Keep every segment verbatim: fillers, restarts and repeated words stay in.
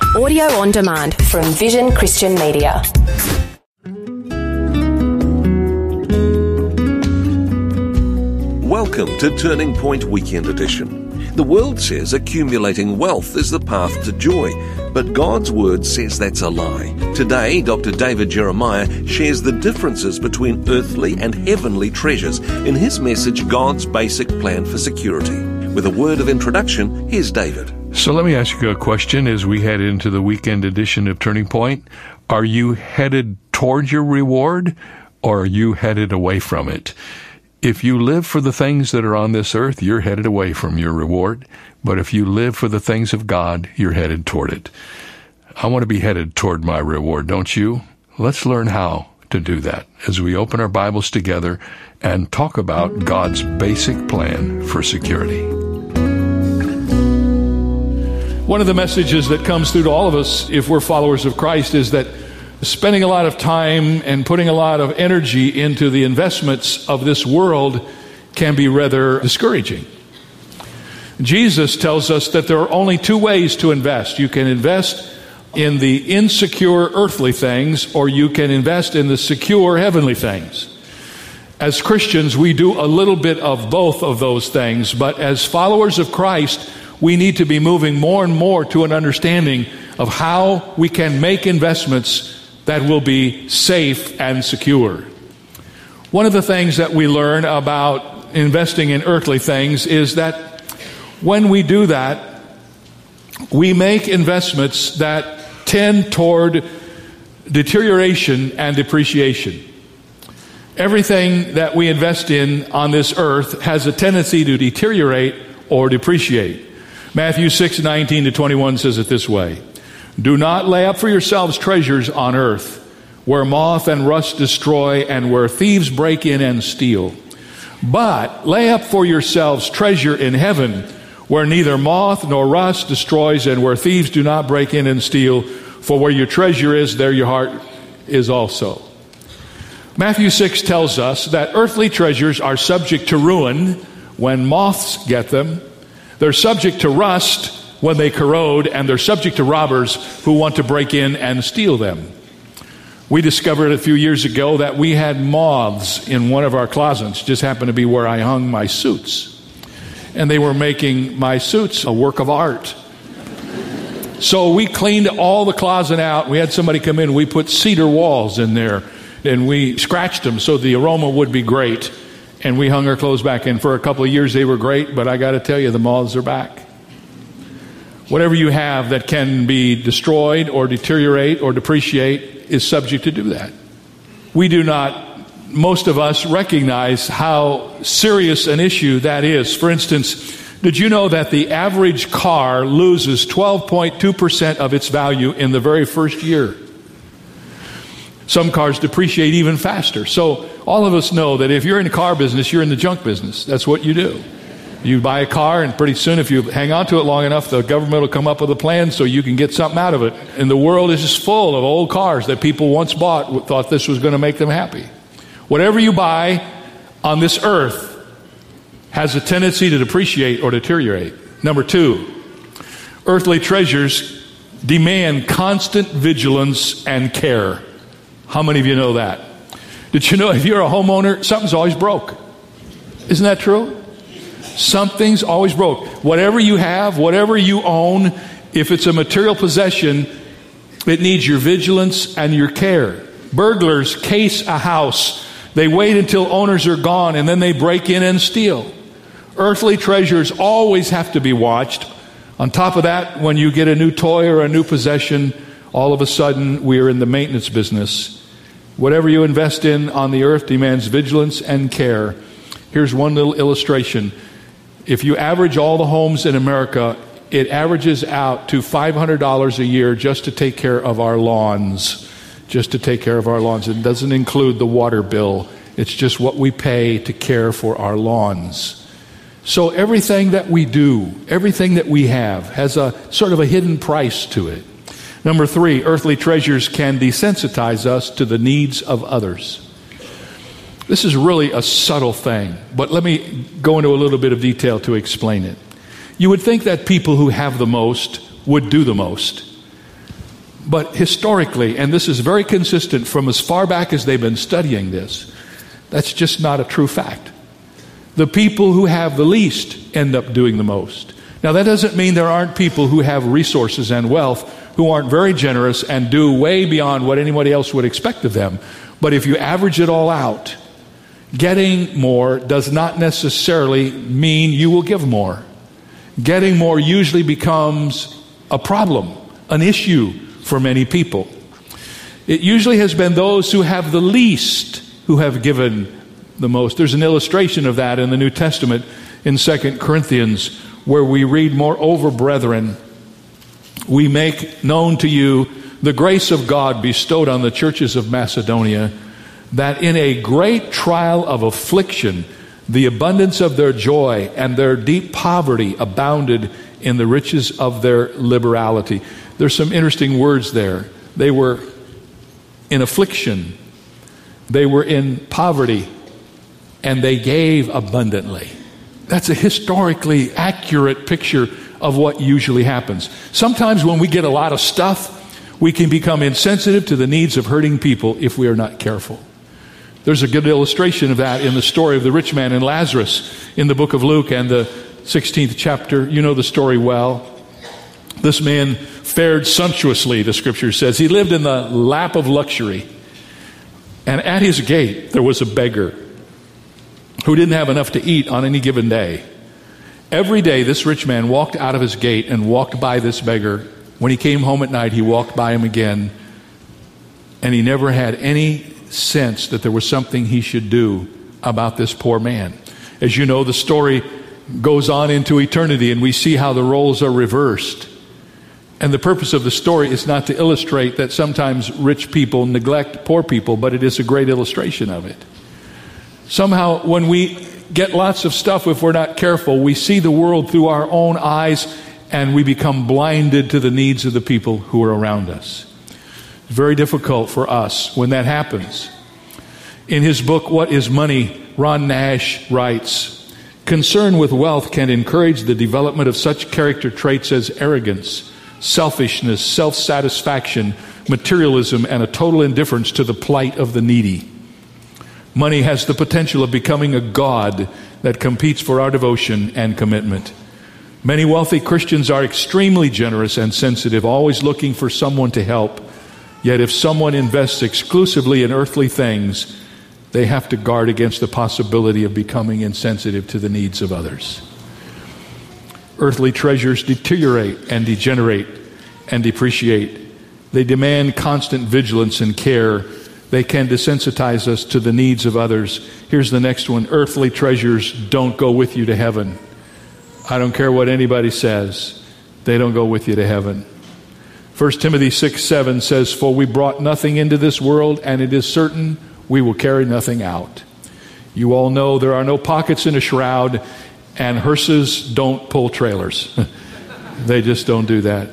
Audio on demand from Vision Christian Media. Welcome to Turning Point Weekend Edition. The world says accumulating wealth is the path to joy, but God's Word says that's a lie. Today, Doctor David Jeremiah shares the differences between earthly and heavenly treasures in his message, God's Basic Plan for Security. With a word of introduction, here's David. So let me ask you a question as we head into the weekend edition of Turning Point. Are you headed toward your reward, or are you headed away from it? If you live for the things that are on this earth, you're headed away from your reward. But if you live for the things of God, you're headed toward it. I want to be headed toward my reward, don't you? Let's learn how to do that as we open our Bibles together and talk about God's basic plan for security. One of the messages that comes through to all of us, if we're followers of Christ, is that spending a lot of time and putting a lot of energy into the investments of this world can be rather discouraging. Jesus tells us that there are only two ways to invest. You can invest in the insecure earthly things, or you can invest in the secure heavenly things. As Christians, we do a little bit of both of those things, but as followers of Christ, we need to be moving more and more to an understanding of how we can make investments that will be safe and secure. One of the things that we learn about investing in earthly things is that when we do that, we make investments that tend toward deterioration and depreciation. Everything that we invest in on this earth has a tendency to deteriorate or depreciate. Matthew six, nineteen to twenty-one says it this way: "Do not lay up for yourselves treasures on earth, where moth and rust destroy and where thieves break in and steal. But lay up for yourselves treasure in heaven, where neither moth nor rust destroys and where thieves do not break in and steal. For where your treasure is, there your heart is also." Matthew six tells us that earthly treasures are subject to ruin when moths get them. They're subject to rust when they corrode, and they're subject to robbers who want to break in and steal them. We discovered a few years ago that we had moths in one of our closets. Just happened to be where I hung my suits. And they were making my suits a work of art. So we cleaned all the closet out. We had somebody come in. We put cedar walls in there, and we scratched them so the aroma would be great. And we hung our clothes back in. For a couple of years they were great, but I got to tell you, the moths are back. Whatever you have that can be destroyed or deteriorate or depreciate is subject to do that. We do not, most of us, recognize how serious an issue that is. For instance, did you know that the average car loses twelve point two percent of its value in the very first year? Some cars depreciate even faster. So all of us know that if you're in the car business, you're in the junk business. That's what you do. You buy a car, and pretty soon, if you hang on to it long enough, the government will come up with a plan so you can get something out of it. And the world is just full of old cars that people once bought, thought this was going to make them happy. Whatever you buy on this earth has a tendency to depreciate or deteriorate. Number two, earthly treasures demand constant vigilance and care. How many of you know that? Did you know if you're a homeowner, something's always broke? Isn't that true? Something's always broke. Whatever you have, whatever you own, if it's a material possession, it needs your vigilance and your care. Burglars case a house. They wait until owners are gone, and then they break in and steal. Earthly treasures always have to be watched. On top of that, when you get a new toy or a new possession, all of a sudden we are in the maintenance business. Whatever you invest in on the earth demands vigilance and care. Here's one little illustration. If you average all the homes in America, it averages out to five hundred dollars a year just to take care of our lawns. Just to take care of our lawns. It doesn't include the water bill. It's just what we pay to care for our lawns. So everything that we do, everything that we have, has a sort of a hidden price to it. Number three, earthly treasures can desensitize us to the needs of others. This is really a subtle thing, but let me go into a little bit of detail to explain it. You would think that people who have the most would do the most. But historically, and this is very consistent from as far back as they've been studying this, that's just not a true fact. The people who have the least end up doing the most. Now, that doesn't mean there aren't people who have resources and wealth who aren't very generous and do way beyond what anybody else would expect of them. But if you average it all out, getting more does not necessarily mean you will give more. Getting more usually becomes a problem, an issue for many people. It usually has been those who have the least who have given the most. There's an illustration of that in the New Testament in Second Corinthians, where we read, "Moreover, brethren, we make known to you the grace of God bestowed on the churches of Macedonia, that in a great trial of affliction, the abundance of their joy and their deep poverty abounded in the riches of their liberality." There's some interesting words there. They were in affliction, they were in poverty, and they gave abundantly. That's a historically accurate picture of what usually happens. Sometimes when we get a lot of stuff, we can become insensitive to the needs of hurting people if we are not careful. There's a good illustration of that in the story of the rich man and Lazarus in the book of Luke and the sixteenth chapter. You know the story well. This man fared sumptuously, the scripture says. He lived in the lap of luxury. And at his gate there was a beggar who didn't have enough to eat on any given day. Every day this rich man walked out of his gate and walked by this beggar. When he came home at night, he walked by him again. And he never had any sense that there was something he should do about this poor man. As you know, the story goes on into eternity, and we see how the roles are reversed. And the purpose of the story is not to illustrate that sometimes rich people neglect poor people, but it is a great illustration of it. Somehow, when we get lots of stuff, if we're not careful, we see the world through our own eyes, and we become blinded to the needs of the people who are around us. It's very difficult for us when that happens. In his book, What is Money?, Ron Nash writes, "Concern with wealth can encourage the development of such character traits as arrogance, selfishness, self-satisfaction, materialism, and a total indifference to the plight of the needy. Money has the potential of becoming a god that competes for our devotion and commitment. Many wealthy Christians are extremely generous and sensitive, always looking for someone to help. Yet if someone invests exclusively in earthly things, they have to guard against the possibility of becoming insensitive to the needs of others. Earthly treasures deteriorate and degenerate and depreciate. They demand constant vigilance and care. They can desensitize us to the needs of others. Here's the next one. Earthly treasures don't go with you to heaven. I don't care what anybody says. They don't go with you to heaven. First Timothy six seven says, "For we brought nothing into this world, and it is certain we will carry nothing out." You all know there are no pockets in a shroud, and hearses don't pull trailers. They just don't do that.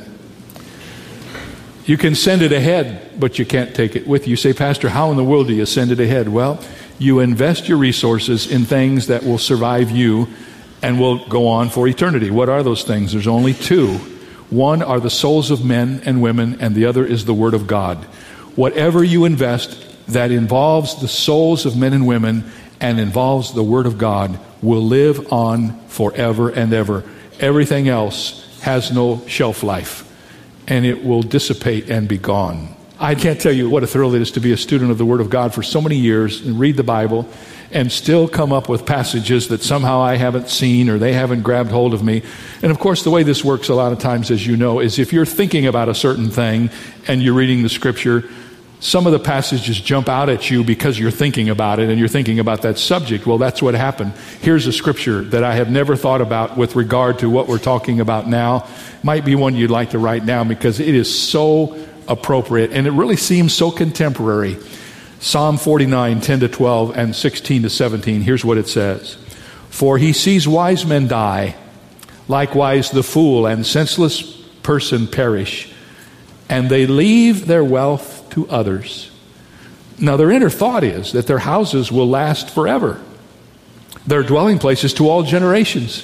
You can send it ahead, but you can't take it with you. You say, "Pastor, how in the world do you send it ahead?" Well, you invest your resources in things that will survive you and will go on for eternity. What are those things? There's only two. One are the souls of men and women, and the other is the Word of God. Whatever you invest that involves the souls of men and women and involves the Word of God will live on forever and ever. Everything else has no shelf life, and it will dissipate and be gone. I can't tell you what a thrill it is to be a student of the Word of God for so many years and read the Bible and still come up with passages that somehow I haven't seen or they haven't grabbed hold of me. And of course, the way this works a lot of times, as you know, is if you're thinking about a certain thing and you're reading the Scripture, some of the passages jump out at you because you're thinking about it and you're thinking about that subject. Well, that's what happened. Here's a scripture that I have never thought about with regard to what we're talking about now. Might be one you'd like to write down because it is so appropriate and it really seems so contemporary. Psalm forty-nine, ten to twelve and sixteen to seventeen. Here's what it says. "For he sees wise men die, likewise the fool and senseless person perish, and they leave their wealth to others." Now their inner thought is that their houses will last forever, their dwelling places to all generations.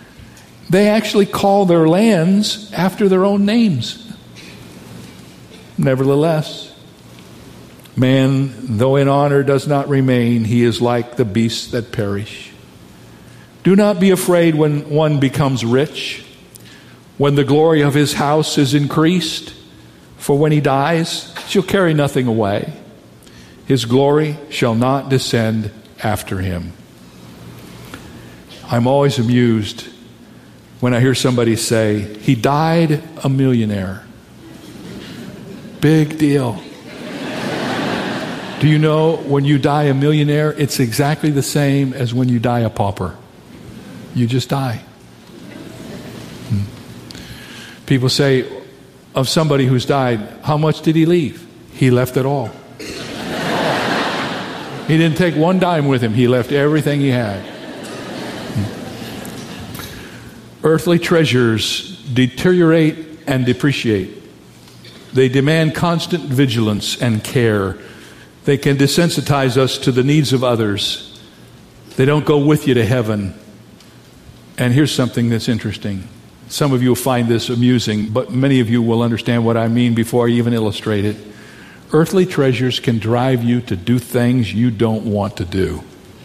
They actually call their lands after their own names. Nevertheless, man, though in honor does not remain, he is like the beasts that perish. Do not be afraid when one becomes rich, when the glory of his house is increased. For when he dies, he'll carry nothing away. His glory shall not descend after him. I'm always amused when I hear somebody say, he died a millionaire. Big deal. Do you know when you die a millionaire, it's exactly the same as when you die a pauper. You just die. Hmm. People say of somebody who's died, how much did he leave? He left it all. He didn't take one dime with him. He left everything he had. Hmm. Earthly treasures deteriorate and depreciate. They demand constant vigilance and care. They can desensitize us to the needs of others. They don't go with you to heaven. And here's something that's interesting. Some of you will find this amusing, but many of you will understand what I mean before I even illustrate it. Earthly treasures can drive you to do things you don't want to do.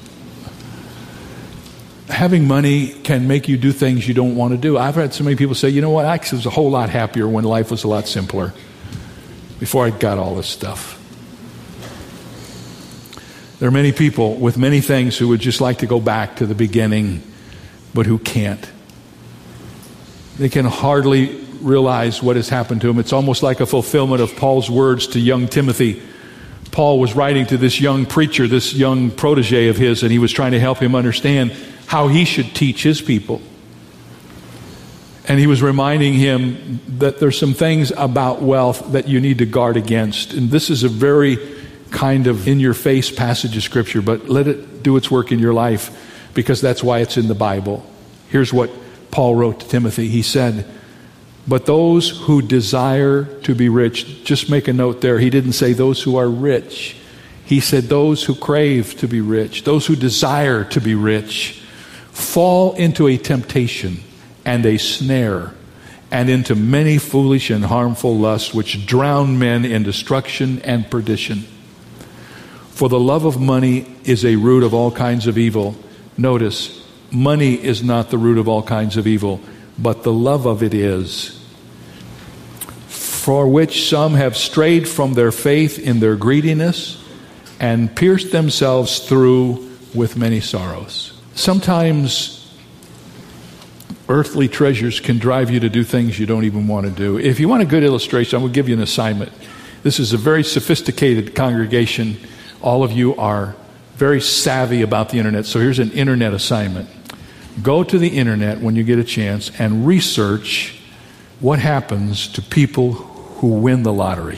Having money can make you do things you don't want to do. I've had so many people say, you know what, I was a whole lot happier when life was a lot simpler, before I got all this stuff. There are many people with many things who would just like to go back to the beginning, but who can't. They can hardly realize what has happened to them. It's almost like a fulfillment of Paul's words to young Timothy. Paul was writing to this young preacher, this young protege of his, and he was trying to help him understand how he should teach his people. And he was reminding him that there's some things about wealth that you need to guard against. And this is a very kind of in-your-face passage of Scripture, but let it do its work in your life, because that's why it's in the Bible. Here's what Paul wrote to Timothy. He said, but those who desire to be rich, just make a note there, he didn't say those who are rich. He said those who crave to be rich, those who desire to be rich, fall into a temptation and a snare, and into many foolish and harmful lusts, which drown men in destruction and perdition. For the love of money is a root of all kinds of evil. Notice, money is not the root of all kinds of evil, but the love of it is. For which some have strayed from their faith in their greediness and pierced themselves through with many sorrows. Sometimes earthly treasures can drive you to do things you don't even want to do. If you want a good illustration, I'm going to give you an assignment. This is a very sophisticated congregation. All of you are very savvy about the internet, so here's an internet assignment. Go to the internet when you get a chance and research what happens to people who win the lottery.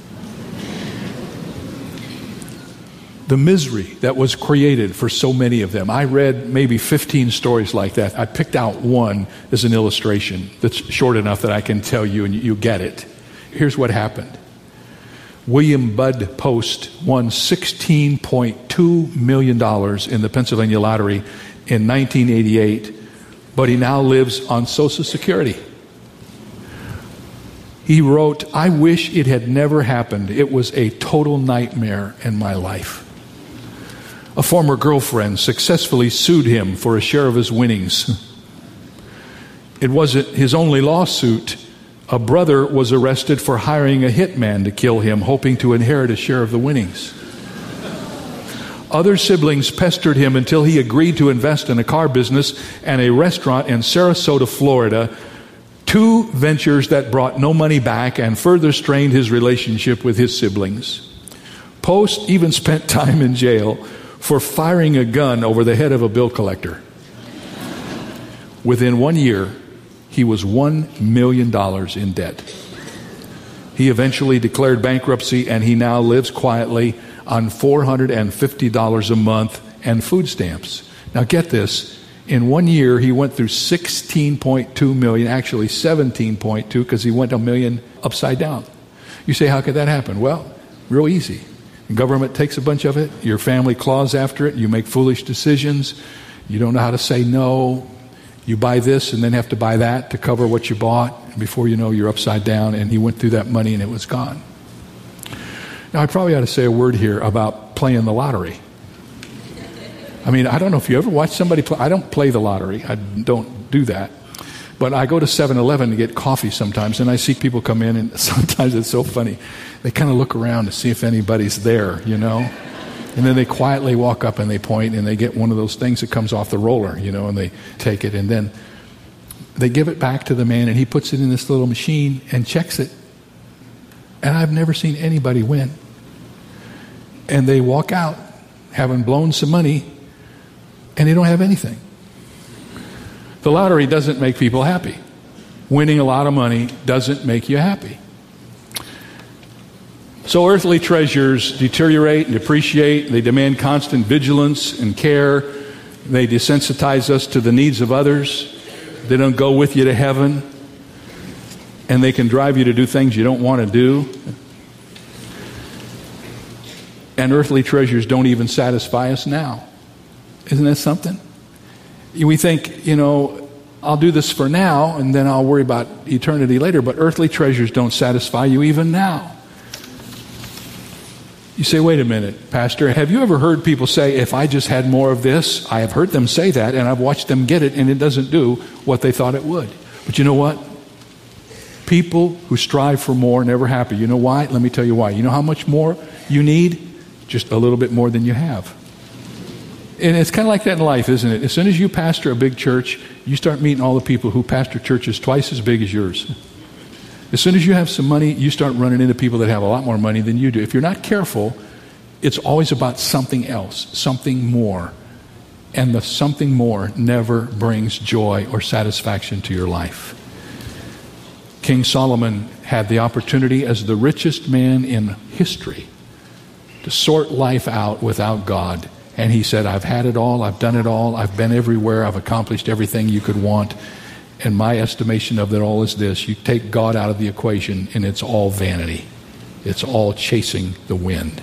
The misery that was created for so many of them. I read maybe fifteen stories like that. I picked out one as an illustration that's short enough that I can tell you and you get it. Here's what happened. William Bud Post won sixteen point two million dollars in the Pennsylvania lottery in nineteen eighty-eight, but he now lives on Social Security. He wrote, I wish it had never happened. It was a total nightmare in my life. A former girlfriend successfully sued him for a share of his winnings. It wasn't his only lawsuit. A brother was arrested for hiring a hitman to kill him, hoping to inherit a share of the winnings. Other siblings pestered him until he agreed to invest in a car business and a restaurant in Sarasota, Florida, two ventures that brought no money back and further strained his relationship with his siblings. Post even spent time in jail for firing a gun over the head of a bill collector. Within one year, he was one million dollars in debt. He eventually declared bankruptcy, and he now lives quietly on four hundred fifty dollars a month and food stamps. Now get this, in one year he went through sixteen point two million, actually seventeen point two, because he went a million upside down. You say, how could that happen? Well, real easy. The government takes a bunch of it, your family claws after it, you make foolish decisions, you don't know how to say no, you buy this and then have to buy that to cover what you bought, and before you know you're upside down, and he went through that money and it was gone. Now, I probably ought to say a word here about playing the lottery. I mean, I don't know if you ever watch somebody play. I don't play the lottery. I don't do that. But I go to seven eleven to get coffee sometimes, and I see people come in, and sometimes it's so funny. They kind of look around to see if anybody's there, you know. And then they quietly walk up and they point, and they get one of those things that comes off the roller, you know, and they take it. And then they give it back to the man, and he puts it in this little machine and checks it. And I've never seen anybody win. And they walk out having blown some money, and they don't have anything. The lottery doesn't make people happy. Winning a lot of money doesn't make you happy. So earthly treasures deteriorate and depreciate. They demand constant vigilance and care. They desensitize us to the needs of others. They don't go with you to heaven. And they can drive you to do things you don't want to do. And earthly treasures don't even satisfy us now. Isn't that something? We think, you know, I'll do this for now, and then I'll worry about eternity later. But earthly treasures don't satisfy you even now. You say, wait a minute, Pastor, have you ever heard people say, if I just had more of this? I have heard them say that, and I've watched them get it, and it doesn't do what they thought it would. But you know what? People who strive for more are never happy. You know why? Let me tell you why. You know how much more you need? Just a little bit more than you have. And it's kind of like that in life, isn't it? As soon as you pastor a big church, you start meeting all the people who pastor churches twice as big as yours. As soon as you have some money, you start running into people that have a lot more money than you do. If you're not careful, it's always about something else, something more. And the something more never brings joy or satisfaction to your life. King Solomon had the opportunity as the richest man in history to sort life out without God. And he said, I've had it all, I've done it all, I've been everywhere, I've accomplished everything you could want. And my estimation of it all is this: you take God out of the equation and it's all vanity. It's all chasing the wind.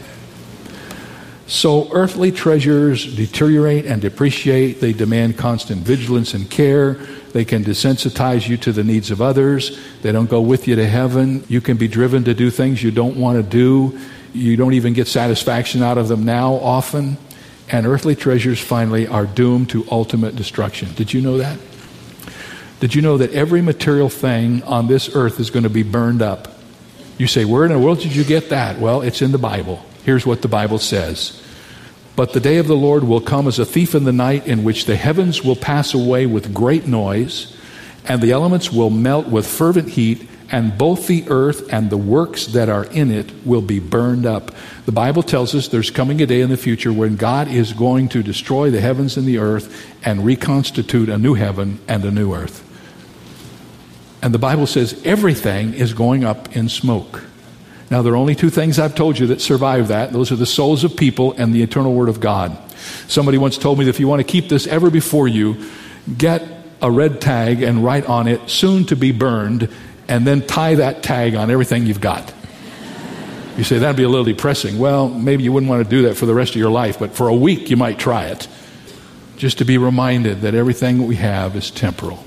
So earthly treasures deteriorate and depreciate. They demand constant vigilance and care. They can desensitize you to the needs of others. They don't go with you to heaven. You can be driven to do things you don't want to do. You don't even get satisfaction out of them now often. And earthly treasures finally are doomed to ultimate destruction. Did you know that? Did you know that every material thing on this earth is going to be burned up? You say, where in the world did you get that? Well, it's in the Bible. Here's what the Bible says. But the day of the Lord will come as a thief in the night, in which the heavens will pass away with great noise, and the elements will melt with fervent heat, and both the earth and the works that are in it will be burned up. The Bible tells us there's coming a day in the future when God is going to destroy the heavens and the earth and reconstitute a new heaven and a new earth. And the Bible says everything is going up in smoke. Now, there are only two things I've told you that survive that. Those are the souls of people and the eternal Word of God. Somebody once told me that if you want to keep this ever before you, get a red tag and write on it, soon to be burned, and then tie that tag on everything you've got. You say, that'd be a little depressing. Well, maybe you wouldn't want to do that for the rest of your life, but for a week you might try it, just to be reminded that everything we have is temporal.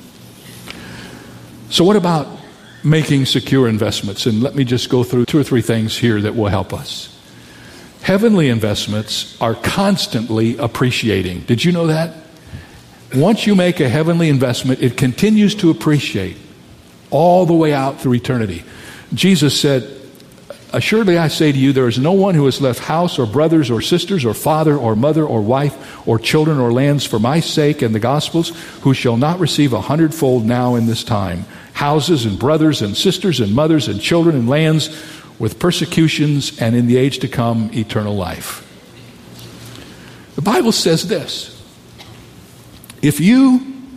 So what about making secure investments? And let me just go through two or three things here that will help us. Heavenly investments are constantly appreciating. Did you know that? Once you make a heavenly investment, it continues to appreciate all the way out through eternity. Jesus said, assuredly I say to you, there is no one who has left house or brothers or sisters or father or mother or wife or children or lands for my sake and the gospel's, who shall not receive a hundredfold now in this time, houses and brothers and sisters and mothers and children and lands, with persecutions, and in the age to come eternal life. The Bible says this: if you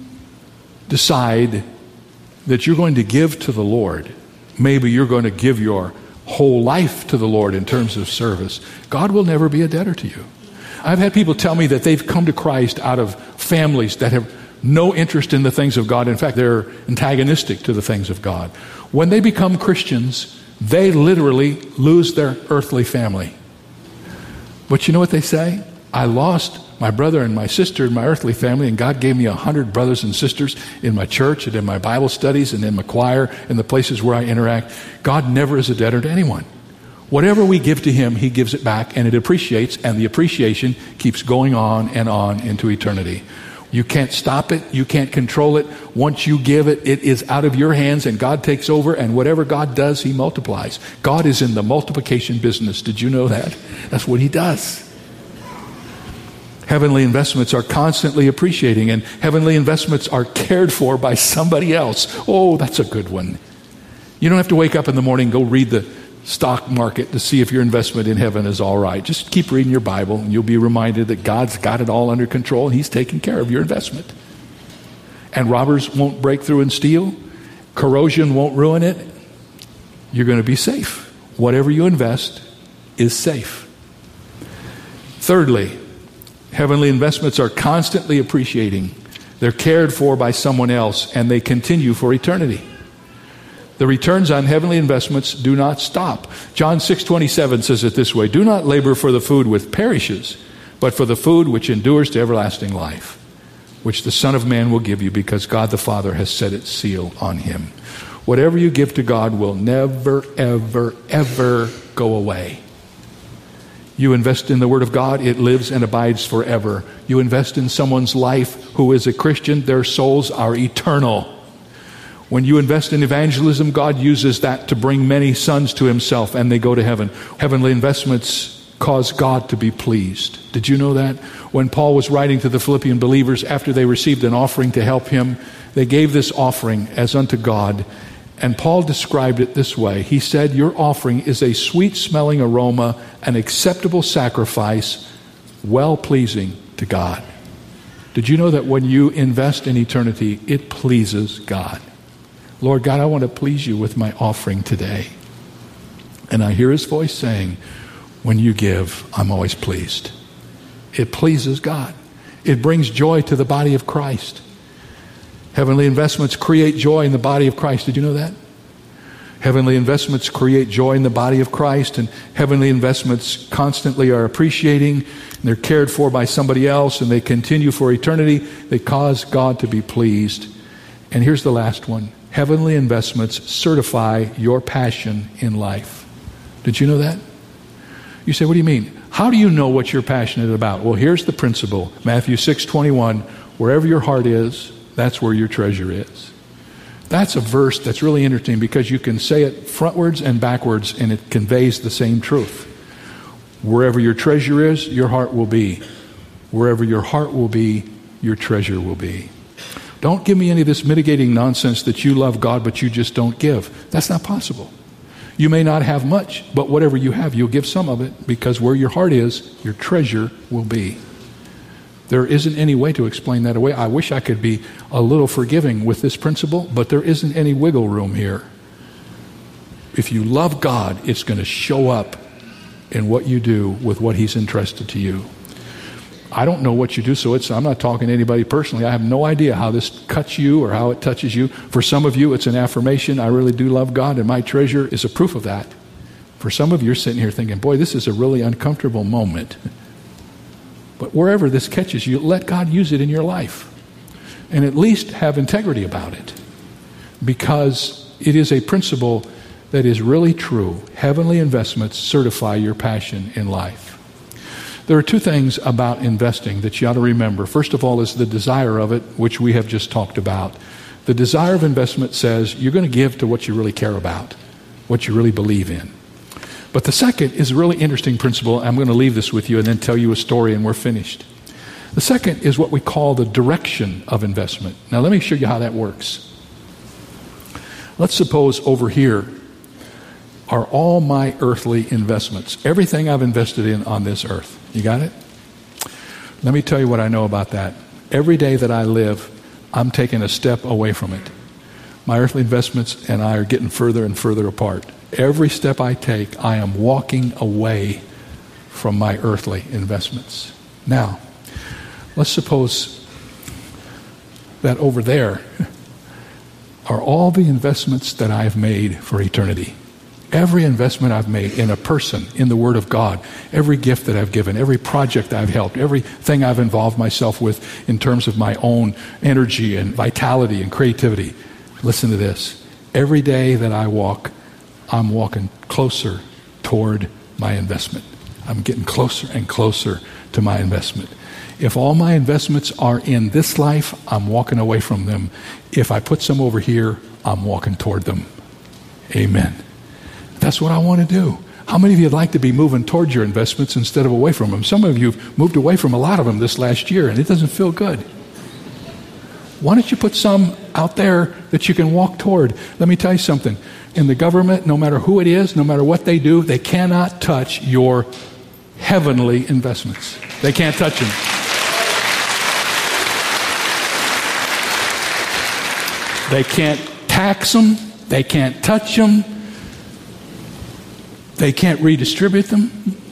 decide that you're going to give to the Lord, maybe you're going to give your whole life to the Lord in terms of service, God will never be a debtor to you. I've had people tell me that they've come to Christ out of families that have no interest in the things of God. In fact, they're antagonistic to the things of God. When they become Christians, they literally lose their earthly family. But you know what they say? I lost my brother and my sister and my earthly family, and God gave me a hundred brothers and sisters in my church and in my Bible studies and in my choir and the places where I interact. God never is a debtor to anyone. Whatever we give to him, he gives it back, and it appreciates, and the appreciation keeps going on and on into eternity. You can't stop it. You can't control it. Once you give it, it is out of your hands, and God takes over, and whatever God does, he multiplies. God is in the multiplication business. Did you know that? That's what he does. Heavenly investments are constantly appreciating, and heavenly investments are cared for by somebody else. Oh, that's a good one. You don't have to wake up in the morning and go read the stock market to see if your investment in heaven is all right. Just keep reading your Bible, and you'll be reminded that God's got it all under control, and he's taking care of your investment. And robbers won't break through and steal. Corrosion won't ruin it. You're going to be safe. Whatever you invest is safe. Thirdly, heavenly investments are constantly appreciating. They're cared for by someone else, and they continue for eternity. The returns on heavenly investments do not stop. John six twenty-seven says it this way, "Do not labor for the food which perishes, but for the food which endures to everlasting life, which the Son of Man will give you, because God the Father has set its seal on him." Whatever you give to God will never, ever, ever go away. You invest in the Word of God, it lives and abides forever. You invest in someone's life who is a Christian, their souls are eternal. When you invest in evangelism, God uses that to bring many sons to himself, and they go to heaven. Heavenly investments cause God to be pleased. Did you know that? When Paul was writing to the Philippian believers after they received an offering to help him, they gave this offering as unto God. And Paul described it this way. He said, "Your offering is a sweet-smelling aroma, an acceptable sacrifice, well-pleasing to God." Did you know that when you invest in eternity, it pleases God? Lord God, I want to please you with my offering today. And I hear his voice saying, when you give, I'm always pleased. It pleases God. It brings joy to the body of Christ. Heavenly investments create joy in the body of Christ. Did you know that? Heavenly investments create joy in the body of Christ, and heavenly investments constantly are appreciating, and they're cared for by somebody else, and they continue for eternity. They cause God to be pleased. And here's the last one. Heavenly investments certify your passion in life. Did you know that? You say, what do you mean? How do you know what you're passionate about? Well, here's the principle. Matthew six twenty-one, wherever your heart is, that's where your treasure is. That's a verse that's really interesting because you can say it frontwards and backwards, and it conveys the same truth. Wherever your treasure is, your heart will be. Wherever your heart will be, your treasure will be. Don't give me any of this mitigating nonsense that you love God, but you just don't give. That's not possible. You may not have much, but whatever you have, you'll give some of it, because where your heart is, your treasure will be. There isn't any way to explain that away. I wish I could be a little forgiving with this principle, but there isn't any wiggle room here. If you love God, it's going to show up in what you do with what he's entrusted to you. I don't know what you do, so it's, I'm not talking to anybody personally. I have no idea how this cuts you or how it touches you. For some of you, it's an affirmation. I really do love God, and my treasure is a proof of that. For some of you, you're sitting here thinking, boy, this is a really uncomfortable moment. But wherever this catches you, let God use it in your life. And at least have integrity about it. Because it is a principle that is really true. Heavenly investments certify your passion in life. There are two things about investing that you ought to remember. First of all is the desire of it, which we have just talked about. The desire of investment says you're going to give to what you really care about, what you really believe in. But the second is a really interesting principle. I'm going to leave this with you and then tell you a story and we're finished. The second is what we call the direction of investment. Now let me show you how that works. Let's suppose over here are all my earthly investments. Everything I've invested in on this earth. You got it? Let me tell you what I know about that. Every day that I live, I'm taking a step away from it. My earthly investments and I are getting further and further apart. Every step I take, I am walking away from my earthly investments. Now, let's suppose that over there are all the investments that I've made for eternity. Every investment I've made in a person, in the Word of God, every gift that I've given, every project I've helped, everything I've involved myself with in terms of my own energy and vitality and creativity. Listen to this. Every day that I walk, I'm walking closer toward my investment. I'm getting closer and closer to my investment. If all my investments are in this life, I'm walking away from them. If I put some over here, I'm walking toward them. Amen. That's what I want to do. How many of you would like to be moving towards your investments instead of away from them? Some of you have moved away from a lot of them this last year, and it doesn't feel good. Why don't you put some out there that you can walk toward? Let me tell you something. In the government, no matter who it is, no matter what they do, they cannot touch your heavenly investments. They can't touch them. They can't tax them. They can't touch them. They can't redistribute them.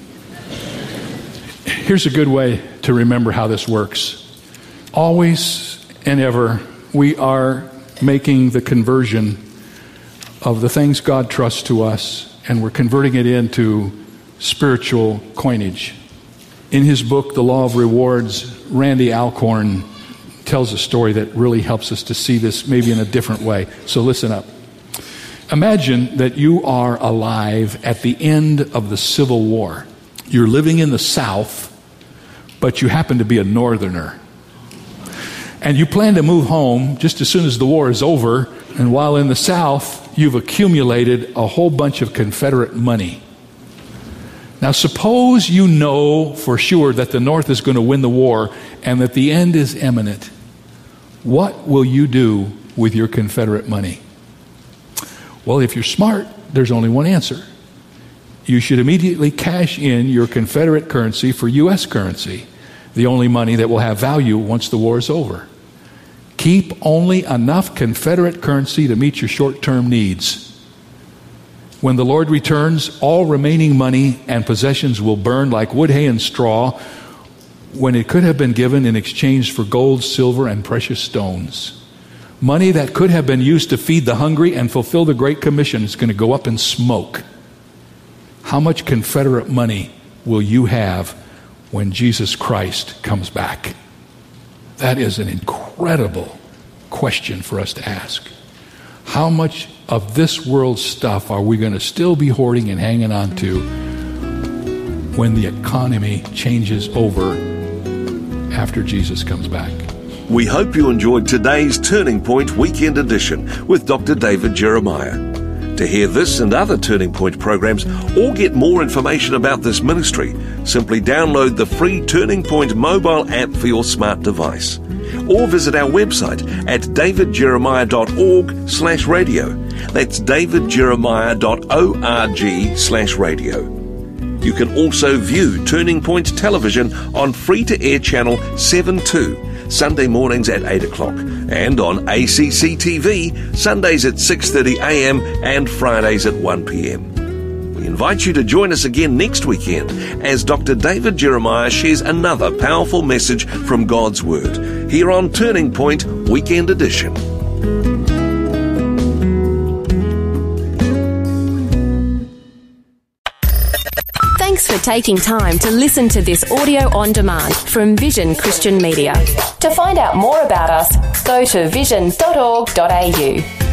Here's a good way to remember how this works. Always and ever, we are making the conversion of the things God trusts to us, and we're converting it into spiritual coinage. In his book, The Law of Rewards, Randy Alcorn tells a story that really helps us to see this maybe in a different way. So listen up. Imagine that you are alive at the end of the Civil War. You're living in the South, but you happen to be a Northerner. And you plan to move home just as soon as the war is over, and while in the South, you've accumulated a whole bunch of Confederate money. Now suppose you know for sure that the North is going to win the war and that the end is imminent. What will you do with your Confederate money? Well, if you're smart, there's only one answer. You should immediately cash in your Confederate currency for U S currency, the only money that will have value once the war is over. Keep only enough Confederate currency to meet your short-term needs. When the Lord returns, all remaining money and possessions will burn like wood, hay, and straw, when it could have been given in exchange for gold, silver, and precious stones. Money that could have been used to feed the hungry and fulfill the Great Commission is going to go up in smoke. How much Confederate money will you have when Jesus Christ comes back? That is an incredible question for us to ask. How much of this world's stuff are we going to still be hoarding and hanging on to when the economy changes over after Jesus comes back? We hope you enjoyed today's Turning Point Weekend Edition with Doctor David Jeremiah. To hear this and other Turning Point programs or get more information about this ministry, simply download the free Turning Point mobile app for your smart device. Or visit our website at davidjeremiah.org slash radio. That's davidjeremiah.org slash radio. You can also view Turning Point Television on free-to-air channel seven two, Sunday mornings at eight o'clock, and on A C C T V, Sundays at six thirty a.m. and Fridays at one p.m. We invite you to join us again next weekend as Doctor David Jeremiah shares another powerful message from God's Word here on Turning Point Weekend Edition. Thanks for taking time to listen to this audio on demand from Vision Christian Media. To find out more about us, go to vision dot org dot a u.